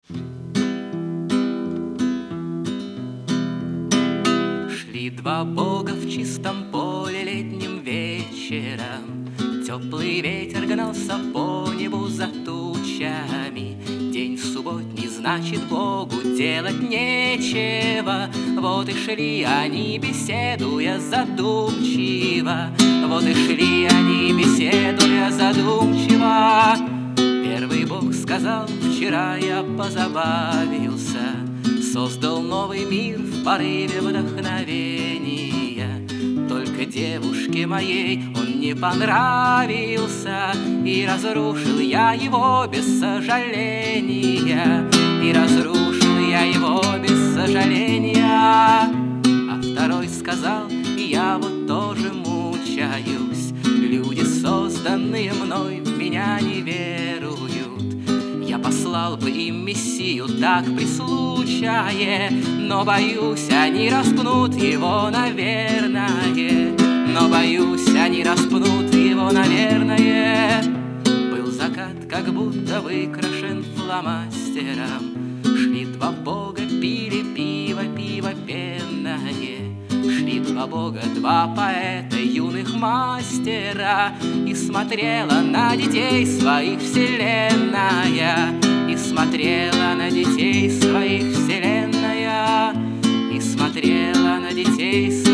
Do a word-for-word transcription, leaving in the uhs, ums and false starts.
Шли два бога в чистом поле летним вечером. Теплый ветер гнался по небу за тучами. День субботний, значит, Богу делать нечего. Вот и шли они, беседуя задумчиво. Вот и шли они, беседуя задумчиво. Первый Бог сказал: вчера я позабавился, создал новый мир в порыве вдохновения. Только девушке моей он не понравился, и разрушил я его без сожаления. И разрушил я его без сожаления. А второй сказал: я вот тоже мучаюсь, люди, созданные мной, в меня не веруют. Я послал бы им Мессию так при случае, но боюсь, они распнут его, наверное. Но боюсь, они распнут его, наверное. Был закат, как будто выкрашен фломастером. Шли два бога, пили пиво, пиво пенное. Шли два бога, два поэта, юных мастера. И смотрела на детей своих вселенная. И смотрела на детей своих вселенная. И смотрела на детей своих